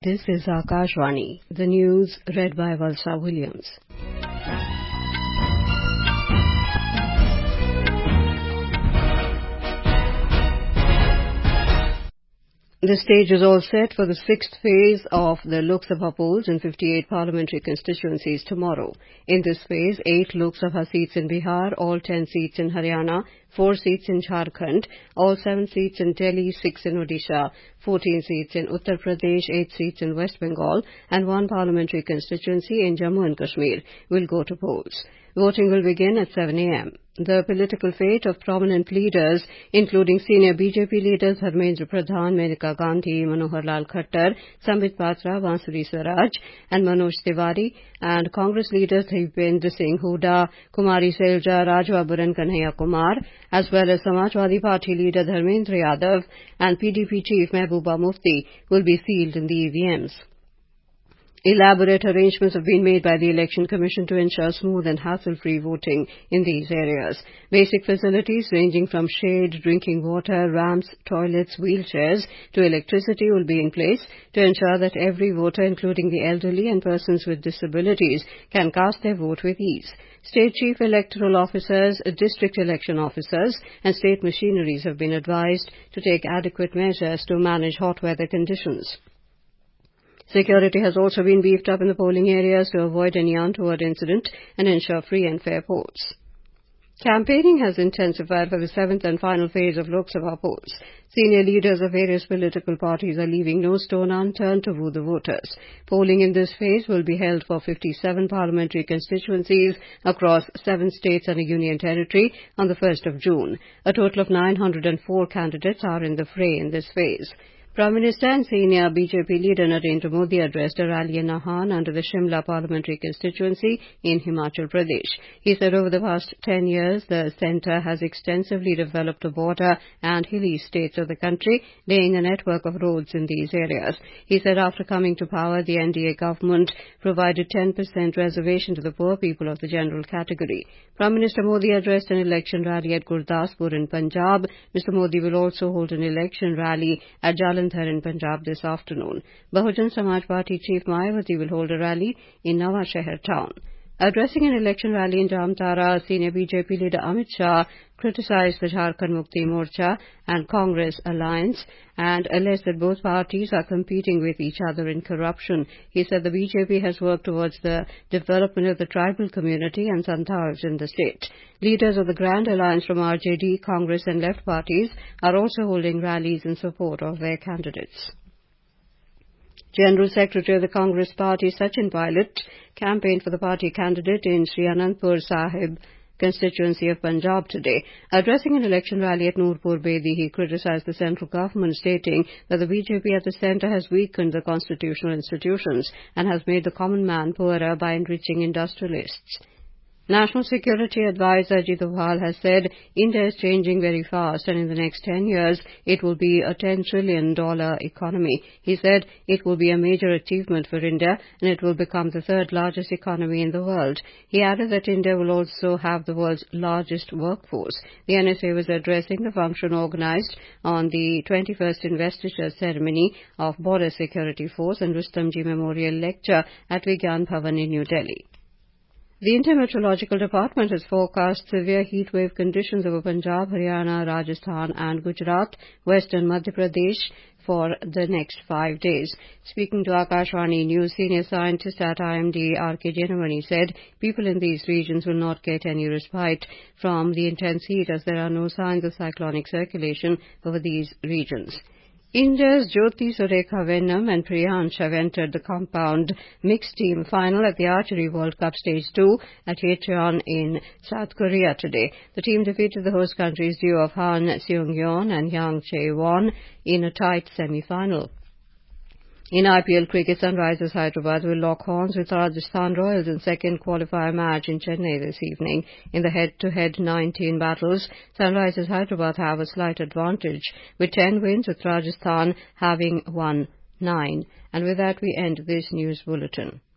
This is Akashvani. The news read by Valsa Williams. The stage is all set for the sixth phase of the Lok Sabha polls in 58 parliamentary constituencies tomorrow. In this phase, 8 Lok Sabha seats in Bihar, all 10 seats in Haryana, 4 seats in Jharkhand, all 7 seats in Delhi, 6 in Odisha, 14 seats in Uttar Pradesh, 8 seats in West Bengal, and 1 parliamentary constituency in Jammu and Kashmir will go to polls. Voting will begin at 7 a.m. The political fate of prominent leaders, including senior BJP leaders Dharmendra Pradhan, Maneka Gandhi, Manohar Lal Khattar, Sambit Patra, Bansuri Swaraj, and Manoj Tiwari, and Congress leaders Dipendra Singh Hooda, Kumari Selja, Rajbaburan Kanhaiya Kumar, as well as Samajwadi Party leader Dharmendra Yadav and PDP chief Mehbooba Mufti will be sealed in the EVMs. Elaborate arrangements have been made by the Election Commission to ensure smooth and hassle-free voting in these areas. Basic facilities ranging from shade, drinking water, ramps, toilets, wheelchairs to electricity will be in place to ensure that every voter, including the elderly and persons with disabilities, can cast their vote with ease. State Chief Electoral Officers, District Election Officers and state machineries have been advised to take adequate measures to manage hot weather conditions. Security has also been beefed up in the polling areas to avoid any untoward incident and ensure free and fair polls. Campaigning has intensified for the 7th and final phase of Lok Sabha polls. Senior leaders of various political parties are leaving no stone unturned to woo the voters. Polling in this phase will be held for 57 parliamentary constituencies across 7 states and a union territory on the 1st of June. A total of 904 candidates are in the fray in this phase. Prime Minister and senior BJP leader Narendra Modi addressed a rally in Nahan under the Shimla parliamentary constituency in Himachal Pradesh. He said over the past 10 years, the centre has extensively developed the border and hilly states of the country, laying a network of roads in these areas. He said after coming to power, the NDA government provided 10% reservation to the poor people of the general category. Prime Minister Modi addressed an election rally at Gurdaspur in Punjab. Mr. Modi will also hold an election rally at Jalandhar in Punjab this afternoon. Bahujan Samaj Party chief Mayawati will hold a rally in Nawashehar town. Addressing an election rally in Jamtara, senior BJP leader Amit Shah criticized the Jharkhand Mukti Morcha and Congress alliance and alleged that both parties are competing with each other in corruption. He said the BJP has worked towards the development of the tribal community and Santals in the state. Leaders of the Grand Alliance from RJD, Congress and left parties are also holding rallies in support of their candidates. General Secretary of the Congress Party, Sachin Pilot, campaigned for the party candidate in Sri Anandpur Sahib constituency of Punjab today. Addressing an election rally at Noorpur Bedi, he criticized the central government, stating that the BJP at the centre has weakened the constitutional institutions and has made the common man poorer by enriching industrialists. National Security Advisor Ajit Doval has said India is changing very fast and in the next 10 years it will be a $10 trillion economy. He said it will be a major achievement for India and it will become the 3rd largest economy in the world. He added that India will also have the world's largest workforce. The NSA was addressing the function organized on the 21st investiture ceremony of Border Security Force and Rustomji Memorial Lecture at Vigyan Bhavan in New Delhi. The Indian Meteorological Department has forecast severe heatwave conditions over Punjab, Haryana, Rajasthan and Gujarat, western Madhya Pradesh for the next 5 days. Speaking to Akashvani News, senior scientist at IMD R.K. Jenamani said people in these regions will not get any respite from the intense heat as there are no signs of cyclonic circulation over these regions. India's Jyoti Surekha Venom and Priyansh have entered the compound mixed team final at the Archery World Cup Stage 2 at Yecheon in South Korea today. The team defeated the host country's duo of Han Seung-yeon and Yang Chae-won in a tight semi-final. In IPL cricket, Sunrisers Hyderabad will lock horns with Rajasthan Royals in second qualifier match in Chennai this evening. In the head-to-head 19 battles, Sunrisers Hyderabad have a slight advantage, with 10 wins, with Rajasthan having won 9. And with that, we end this news bulletin.